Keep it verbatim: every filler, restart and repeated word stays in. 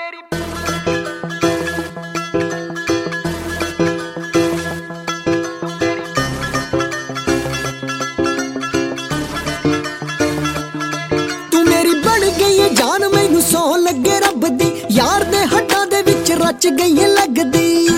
जान मैनू सौ लगे रब दी यार दे हड्डां दे विच रच गई लगदी।